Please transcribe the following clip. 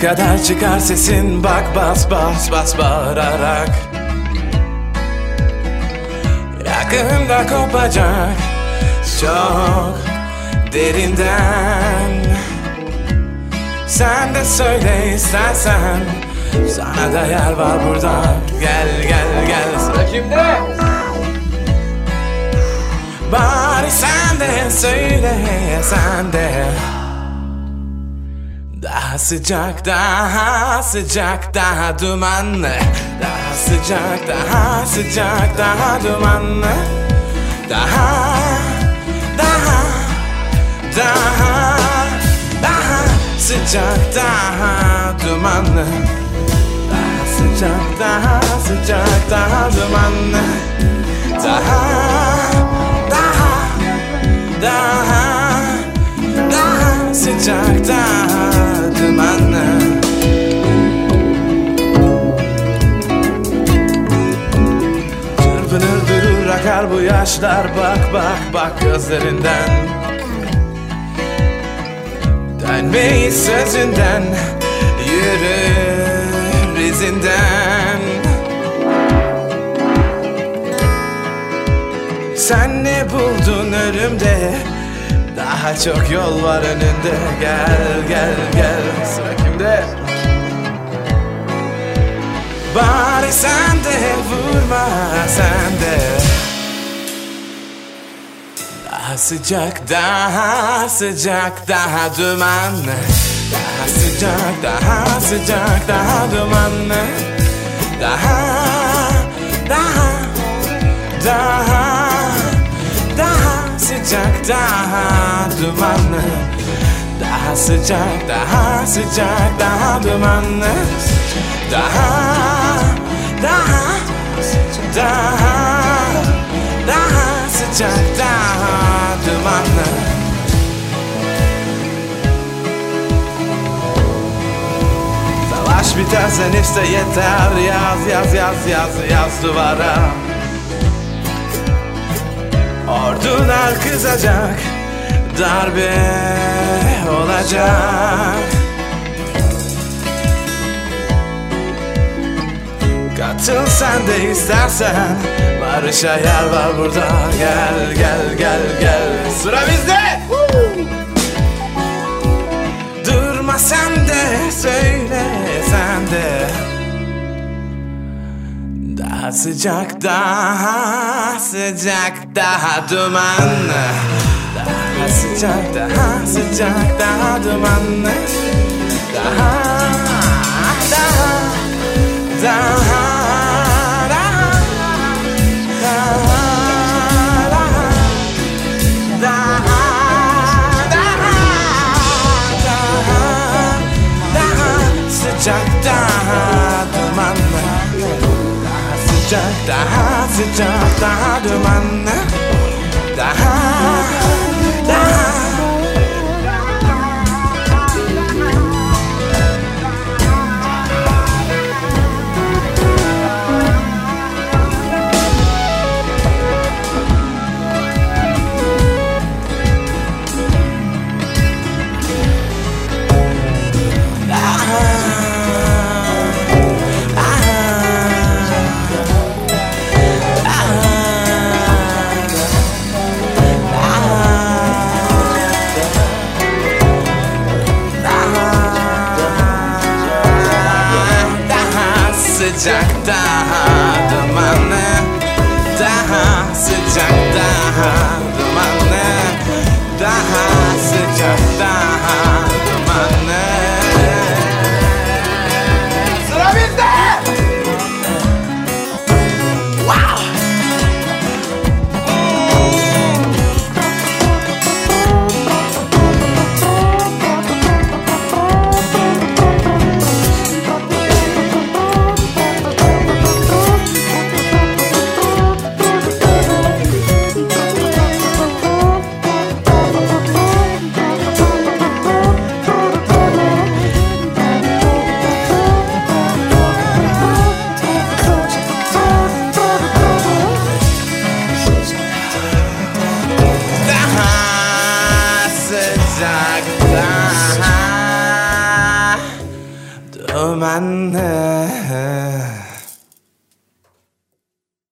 kadar çıkar sesin, bak bas bas bas bağırarak. Yakında kopacak çok derinden. Sen de söyle istersen, sana da yer var burada. Gel gel gel, sıra kimde? Bari sen de söyle, sen de. Daha sıcak, daha sıcak, daha dumanlı. Daha sıcak, daha sıcak, daha dumanlı. Daha sıcak, daha dumanlı. Daha sıcak, daha sıcak, daha dumanlı. Daha sıcak, daha dumanlı. Çırpınır durur akar bu yaşlar, bak bak bak gözlerinden. Dönmeyiz sözünden, yürür izinden. Sen ne buldun ölümde? Daha çok yol var önünde. Gel gel gel, sıra kimde? Bari sen de vurma, sen de. Daha sıcak, daha sıcak, daha dumanlı. Daha sıcak, daha sıcak, daha dumanlı. Daha sıcak, daha dumanlı. Daha sıcak, daha sıcak, daha dumanlı. Daha sıcak, daha dumanlı. Savaş bitersen işte yeter. Yaz yaz yaz yaz yaz duvara. Ordular kızacak, darbe olacak. Katıl sen de istersen, barışa yer var burada. Gel gel gel gel, sıra bizde. Durma sen de, söyle sen de. Daha sıcak, daha sıcak, daha dumanlı. Daha sıcak, daha sıcak, daha dumanlı. Daha sıcak, daha dumanlı. Daha sıcak, daha sıcak, daha dumanlı. Daha sıcak, daha dumanlı. Daha sıcak, daha dumanlı. Daha sıcak, daha dumanlı. Sıra bizde. Wow. benle.